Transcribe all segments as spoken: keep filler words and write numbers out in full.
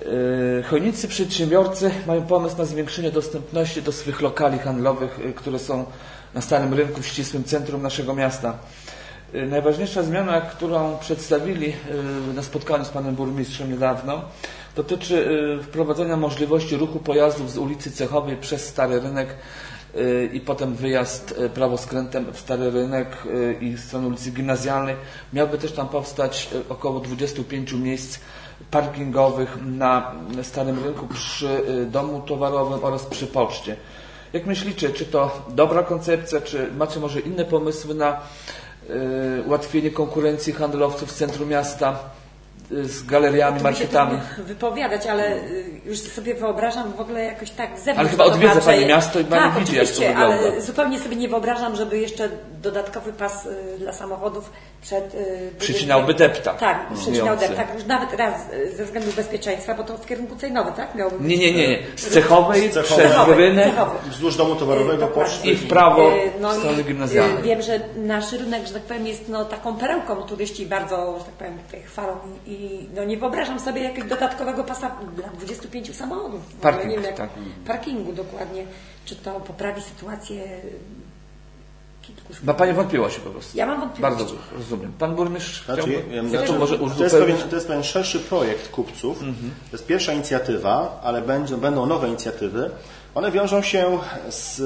Chojnicy przedsiębiorcy mają pomysł na zwiększenie dostępności do swych lokali handlowych, które są na Starym Rynku w ścisłym centrum naszego miasta. Najważniejsza zmiana, którą przedstawili na spotkaniu z panem burmistrzem niedawno, dotyczy wprowadzenia możliwości ruchu pojazdów z ulicy Cechowej przez Stary Rynek i potem wyjazd prawoskrętem w Stary Rynek i w stronę ulicy Gimnazjalnej. Miałby też tam powstać około dwudziestu pięciu miejsc parkingowych na Starym Rynku przy domu towarowym oraz przy poczcie. Jak myślicie, czy to dobra koncepcja, czy macie może inne pomysły na y, ułatwienie konkurencji handlowców w centrum miasta y, z galeriami, marketami? Wypowiadać, ale już sobie wyobrażam w ogóle jakoś tak z zewnątrz. Ale chyba odwiedza Pani miasto i Pani tak, widzi, jak to wygląda. Ale zupełnie sobie nie wyobrażam, żeby jeszcze dodatkowy pas y, dla samochodów przed... Y, przycinałby depta. Tak, przycinał depta. Tak, już nawet raz y, ze względu bezpieczeństwa, bo to w kierunku Cejnowy, tak? Miałby nie, nie, nie, nie. Z Cechowej, z Cechowej przez rynek, wzdłuż domu towarowego, poczty i w prawo y, no w stronę i, gimnazjalnej. Y, wiem, że nasz rynek, że tak powiem, jest no, taką perełką. Turyści bardzo, że tak powiem, tutaj chwalą i no, nie wyobrażam sobie jakiegoś dodatkowego pasa dla dwudziestu pięciu samochodów. Parking, nie wiem, jak, tak. Parkingu dokładnie. Czy to poprawi sytuację kilku... Ma Pani wątpliwości po prostu. Ja mam wątpliwości. Bardzo rozumiem. Pan burmistrz znaczy, chciałby... ja, znaczy, to, może to, jest pewien, to jest pewien szerszy projekt kupców. Mhm. To jest pierwsza inicjatywa, ale będą, będą nowe inicjatywy. One wiążą się z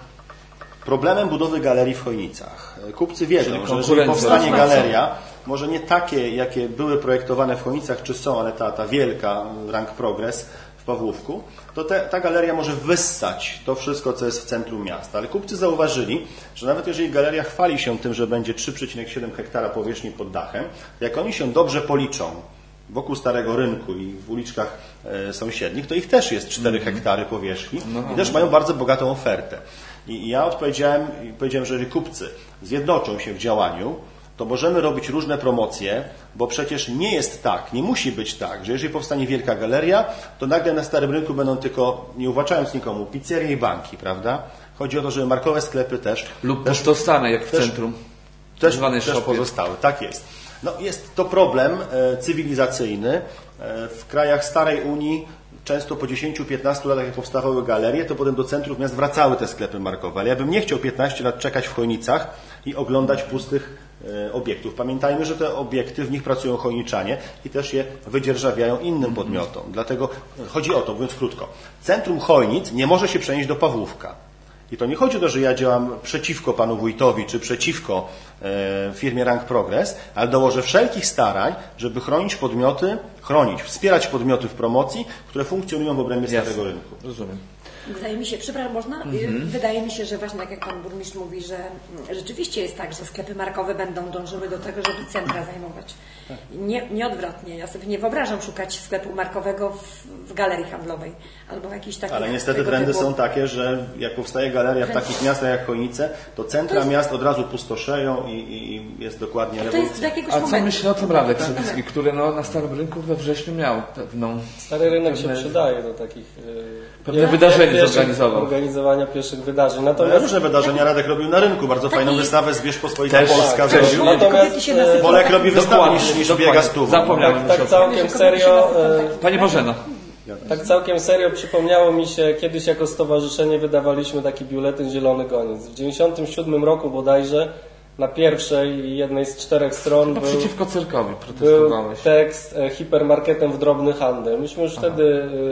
problemem budowy galerii w Chojnicach. Kupcy wiedzą, że jeżeli powstanie galeria, może nie takie, jakie były projektowane w Chojnicach, czy są, ale ta, ta wielka Rank Progress w Pawłówku, to te, ta galeria może wyssać to wszystko, co jest w centrum miasta. Ale kupcy zauważyli, że nawet jeżeli galeria chwali się tym, że będzie trzy przecinek siedem hektara powierzchni pod dachem, to jak oni się dobrze policzą wokół Starego Rynku i w uliczkach e, sąsiednich, to ich też jest cztery hektary powierzchni i też mają bardzo bogatą ofertę. I, i ja odpowiedziałem, powiedziałem, że jeżeli kupcy zjednoczą się w działaniu, to możemy robić różne promocje, bo przecież nie jest tak, nie musi być tak, że jeżeli powstanie wielka galeria, to nagle na Starym Rynku będą tylko, nie uwłaczając nikomu, pizzerie i banki, prawda? Chodzi o to, żeby markowe sklepy też... Lub pustostany, jak w też, centrum. Też, też pozostały, tak jest. No, jest to problem e, cywilizacyjny. E, w krajach starej Unii często po dziesięciu piętnastu latach, jak powstawały galerie, to potem do centrów miast wracały te sklepy markowe. Ale ja bym nie chciał piętnaście lat czekać w Chojnicach i oglądać pustych e, obiektów. Pamiętajmy, że te obiekty, w nich pracują chojniczanie i też je wydzierżawiają innym podmiotom. Dlatego chodzi o to, mówiąc krótko. Centrum Chojnic nie może się przenieść do Pawłówka. I to nie chodzi o to, że ja działam przeciwko panu wójtowi, czy przeciwko e, firmie Rank Progress, ale dołożę wszelkich starań, żeby chronić podmioty, chronić, wspierać podmioty w promocji, które funkcjonują w obrębie Starego Rynku. Rozumiem. Wydaje mi się, przepraszam, można? Mhm. Wydaje mi się, że właśnie tak jak pan burmistrz mówi, że rzeczywiście jest tak, że sklepy markowe będą dążyły do tego, żeby centra zajmować. Nie, nie odwrotnie. Ja sobie nie wyobrażam szukać sklepu markowego w, w galerii handlowej albo w jakiejś takiej. Ale niestety trendy typu... są takie, że jak powstaje galeria w takich miastach jak Chojnice, to centra to jest... miast od razu pustoszeją i, i jest dokładnie to rewolucja. Jest do jakiegoś A momentu. co myśli o tym Radek Sawicki, który no, na Starym Rynku we wrześniu miał pewną... Stary Rynek pewne... się przydaje do takich... Pewne wydarzenie zorganizował. Organizowania pierwszych wydarzeń. Natomiast no, różne wydarzenia Radek robił na rynku. Bardzo tak fajną wystawę z Wierzchpospolita Polska. Tak, tak, natomiast Bolek robi wystawę niż, niż biega z tubą. Zapomniałem. Tak, tak całkiem serio. Pani Bożena. Tak całkiem serio przypomniało mi się, kiedyś jako stowarzyszenie wydawaliśmy taki biuletyn Zielony Goniec. W dziewięćdziesiątym siódmym roku bodajże na pierwszej jednej z czterech stron no, był, przeciwko cyrkowi był tekst e, hipermarketem w drobny handel. Myśmy już Aha. wtedy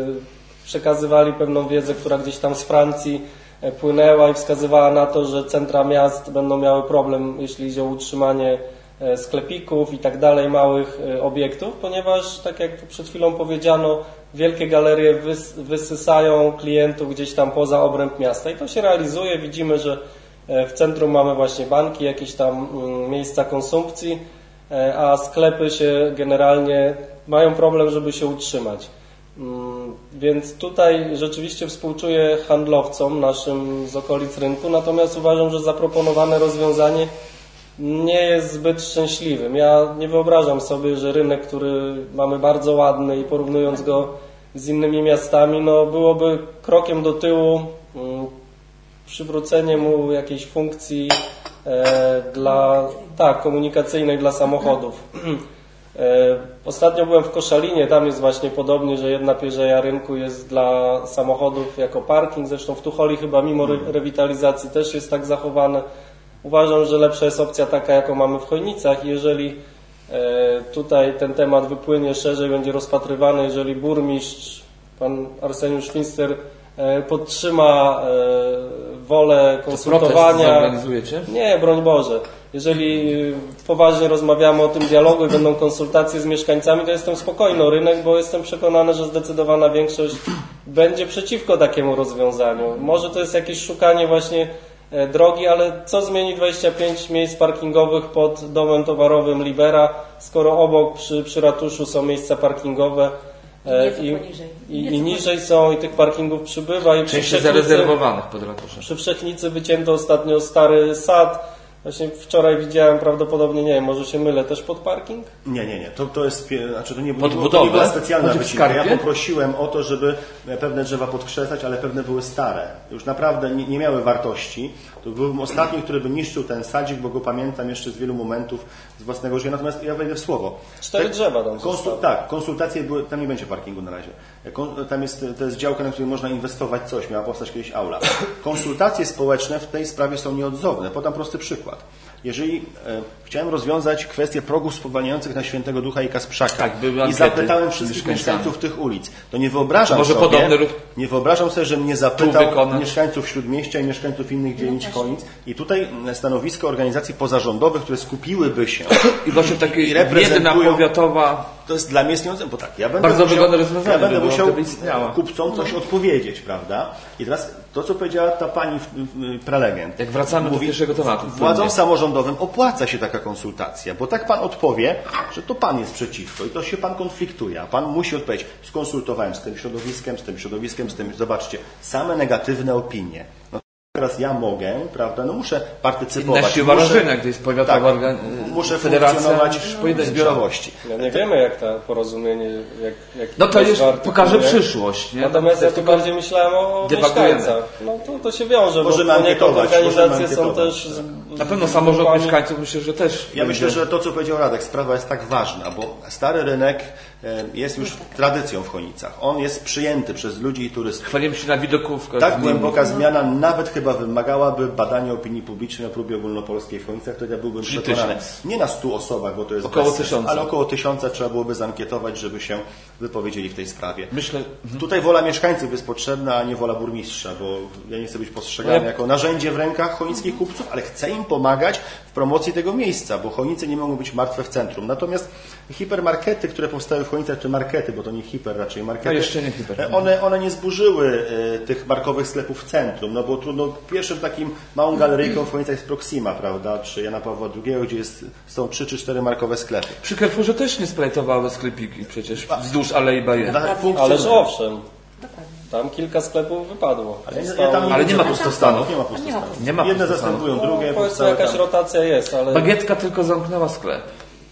e, przekazywali pewną wiedzę, która gdzieś tam z Francji e, płynęła i wskazywała na to, że centra miast będą miały problem, jeśli idzie o utrzymanie e, sklepików i tak dalej, małych e, obiektów, ponieważ tak jak tu przed chwilą powiedziano, wielkie galerie wys, wysysają klientów gdzieś tam poza obręb miasta i to się realizuje. Widzimy, że w centrum mamy właśnie banki, jakieś tam miejsca konsumpcji, a sklepy się generalnie mają problem, żeby się utrzymać. Więc tutaj rzeczywiście współczuję handlowcom naszym z okolic rynku, natomiast uważam, że zaproponowane rozwiązanie nie jest zbyt szczęśliwym. Ja nie wyobrażam sobie, że rynek, który mamy bardzo ładny i porównując go z innymi miastami, no byłoby krokiem do tyłu, przywrócenie mu jakiejś funkcji e, dla, tak, komunikacyjnej dla samochodów. Ostatnio byłem w Koszalinie, tam jest właśnie podobnie, że jedna pierzeja rynku jest dla samochodów jako parking, zresztą w Tucholi chyba mimo re- rewitalizacji też jest tak zachowane. Uważam, że lepsza jest opcja taka, jaką mamy w Chojnicach. Jeżeli tutaj ten temat wypłynie szerzej, będzie rozpatrywany, jeżeli burmistrz, pan Arseniusz Finster podtrzyma wolę konsultowania. To zorganizujecie? Nie, broń Boże. Jeżeli poważnie rozmawiamy o tym dialogu i będą konsultacje z mieszkańcami, to jestem spokojny o rynek, bo jestem przekonany, że zdecydowana większość będzie przeciwko takiemu rozwiązaniu. Może to jest jakieś szukanie właśnie drogi, ale co zmieni dwadzieścia pięć miejsc parkingowych pod domem towarowym Libera, skoro obok przy, przy ratuszu są miejsca parkingowe i, i, i niżej są i tych parkingów przybywa. I częściej zarezerwowanych pod ratuszem. Przy Wszechnicy wycięto ostatnio stary sad. Właśnie wczoraj widziałem, prawdopodobnie, nie wiem, może się mylę, też pod parking? Nie, nie, nie. To, to jest, znaczy to nie, pod nie, to nie była specjalna pod wycinka. Ja poprosiłem o to, żeby pewne drzewa podkrzesać, ale pewne były stare. Już naprawdę nie, nie miały wartości. To byłem ostatni, który by niszczył ten sadzik, bo go pamiętam jeszcze z wielu momentów z własnego życia. Natomiast ja wejdę w słowo. Cztery Te, drzewa tam konsul, Tak, konsultacje były, tam nie będzie parkingu na razie. Tam jest, to jest działka, na której można inwestować coś. Miała powstać kiedyś aula. Konsultacje społeczne w tej sprawie są nieodzowne. Podam prosty przykład. Jeżeli e, chciałem rozwiązać kwestię progów spowalniających na Świętego Ducha i Kasprzaka tak, i zapytałem wszystkich mieszkańców tych ulic, to nie wyobrażam może sobie, podobny ruch nie wyobrażam sobie, że mnie zapytał mieszkańców Śródmieścia i mieszkańców innych dzielnic Chojnic i tutaj stanowisko organizacji pozarządowych, które skupiłyby się i właśnie takiej jedna powiatowa. To jest dla mnie jest bo tak, ja będę bardzo musiał, wygodne rozwiązanie, ja będę by musiał istniała. kupcom coś odpowiedzieć, prawda? I teraz to, co powiedziała ta pani prelegent. Jak wracamy mówi, do pierwszego tematu. Władzom samorządowym opłaca się taka konsultacja, bo tak pan odpowie, że to pan jest przeciwko i to się pan konfliktuje, a pan musi odpowiedzieć, skonsultowałem z tym środowiskiem, z tym środowiskiem, z tym, zobaczcie, same negatywne opinie. No, teraz ja mogę, prawda, no muszę partycypować. Na siła rażenia, gdzie jest powiatowa tak, muszę funkcjonować w zbiorowości. No nie wiemy, jak to porozumienie, jak, jak no to już pokaże przyszłość. Nie? Natomiast ja tu bardziej myślałem o mieszkańcach. No to, to się wiąże, możemy bo poniekąd organizacje możemy są też... Z, na pewno samorząd mieszkańców myślę, że też... Ja będzie... myślę, że to, co powiedział Radek, sprawa jest tak ważna, bo stary rynek jest już tradycją w Chojnicach. On jest przyjęty przez ludzi i turystów. Chwalimy się na widokówkę. Tak głęboka zmiana nawet chyba wymagałaby badania opinii publicznej na próbie ogólnopolskiej w Chojnicach, to ja byłbym przekonany. Nie na stu osobach, bo to jest około bezsens, tysiąca. ale około tysiąca trzeba byłoby zankietować, żeby się wypowiedzieli w tej sprawie. Myślę... Tutaj wola mieszkańców jest potrzebna, a nie wola burmistrza, bo ja nie chcę być postrzegany ja... jako narzędzie w rękach chojnickich kupców, ale chcę im pomagać w promocji tego miejsca, bo Chojnice nie mogą być martwe w centrum. Natomiast hipermarkety, które powstały w Chojnicach, czy markety, bo to nie hiper, raczej markety, no jeszcze nie hiper. One, one nie zburzyły e, tych markowych sklepów w centrum, no bo trudno, pierwszym takim małą galeryjką w Chojnicach jest Proxima, prawda, czy Jana Pawła drugiego, gdzie jest, są trzy czy cztery markowe sklepy. Przy Carrefourze też nie sprajtowały sklepiki przecież wzdłuż Alei Bayer. Ależ owszem. Tam kilka sklepów wypadło. Ale, ja tam ale nie ma pustostanów. Nie ma pustostanów. Nie ma Jedne pustostanów. zastępują drugie. No, powiedzmy jakaś tam. rotacja jest, ale... Bagietka tylko zamknęła sklep.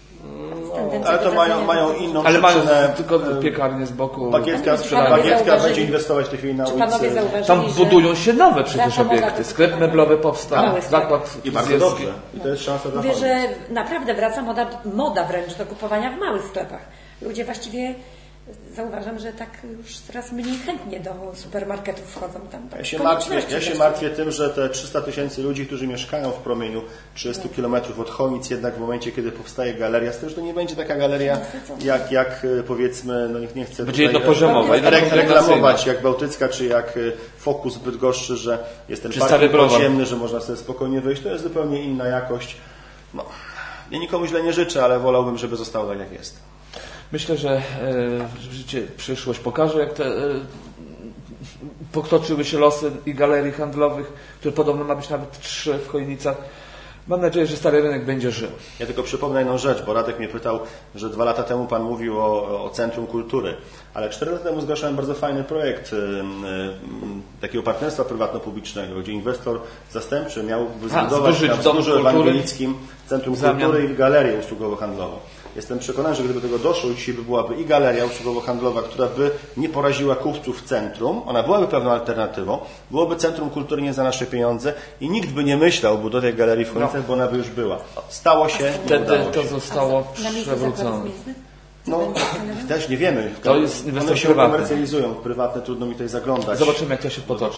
No, ale to mają, mają inną ale przyczynę. Mają tylko piekarnię z boku. Bagietka, bagietka będzie inwestować w tej chwili na ulicy. Tam budują się nowe przecież obiekty. Sklep meblowy powstał, zakład i bardzo dobrze. I to jest szansa dla Mówię, że naprawdę wraca moda, moda wręcz do kupowania w małych sklepach. Ludzie właściwie... Zauważam, że tak już coraz mniej chętnie do supermarketów wchodzą tam. Tak ja, się martwię, ja się martwię tym, że te trzysta tysięcy ludzi, którzy mieszkają w promieniu trzydziestu kilometrów od Chojnic, jednak w momencie, kiedy powstaje galeria, z tym, że to nie będzie taka galeria, jak, jak powiedzmy, no niech nie chcę będzie jednopoziomowa, re- reklamować, jak Bałtycka, czy jak Focus w Bydgoszczy, że jest ten parking podziemny, że można sobie spokojnie wyjść. To jest zupełnie inna jakość. No, ja nikomu źle nie życzę, ale wolałbym, żeby zostało tak, jak jest. Myślę, że e, życie, przyszłość pokaże, jak te e, potoczyły się losy i galerii handlowych, które podobno ma być nawet trzy w Chojnicach. Mam nadzieję, że stary rynek będzie żył. Ja tylko przypomnę jedną rzecz, bo Radek mnie pytał, że dwa lata temu Pan mówił o, o Centrum Kultury, ale cztery lata temu zgłaszałem bardzo fajny projekt y, y, takiego partnerstwa prywatno-publicznego, gdzie inwestor zastępczy miałby zbudować na wzgórzu ewangelickim Centrum Kultury i galerię usługowo-handlową. Jestem przekonany, że gdyby do tego doszło, dzisiaj by byłaby i galeria usługowo-handlowa, która by nie poraziła kupców w centrum, ona byłaby pewną alternatywą, byłoby Centrum Kultury nie za nasze pieniądze i nikt by nie myślał o budowie galerii w Chojnicach, no. bo ona by już była. Stało się, wtedy nie to się. zostało przewrócone. No, też nie wiemy. To jest One inwestor się prywatny. komercjalizują, prywatne, trudno mi tutaj zaglądać. Zobaczymy, jak to się potoczy.